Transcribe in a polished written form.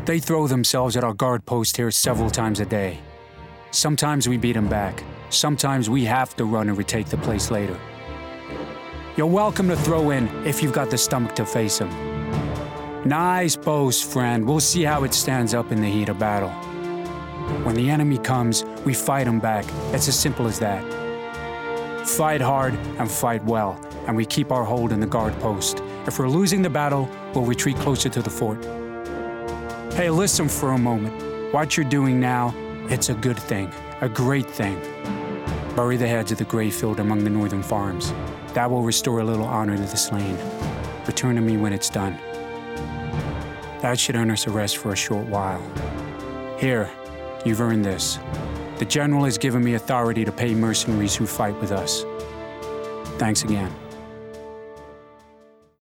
They throw themselves at our guard post here several times a day. Sometimes we beat them back. Sometimes we have to run and retake the place later. You're welcome to throw in if you've got the stomach to face them. Nice boast, friend. We'll see how it stands up in the heat of battle. When the enemy comes, we fight him back. It's as simple as that. Fight hard and fight well, and we keep our hold in the guard post. If we're losing the battle, we'll retreat closer to the fort. Hey, listen for a moment. What you're doing now, it's a good thing, a great thing. Bury the heads of the gray field among the northern farms. That will restore a little honor to the slain. Return to me when it's done. That should earn us a rest for a short while. Here, you've earned this. The general has given me authority to pay mercenaries who fight with us. Thanks again.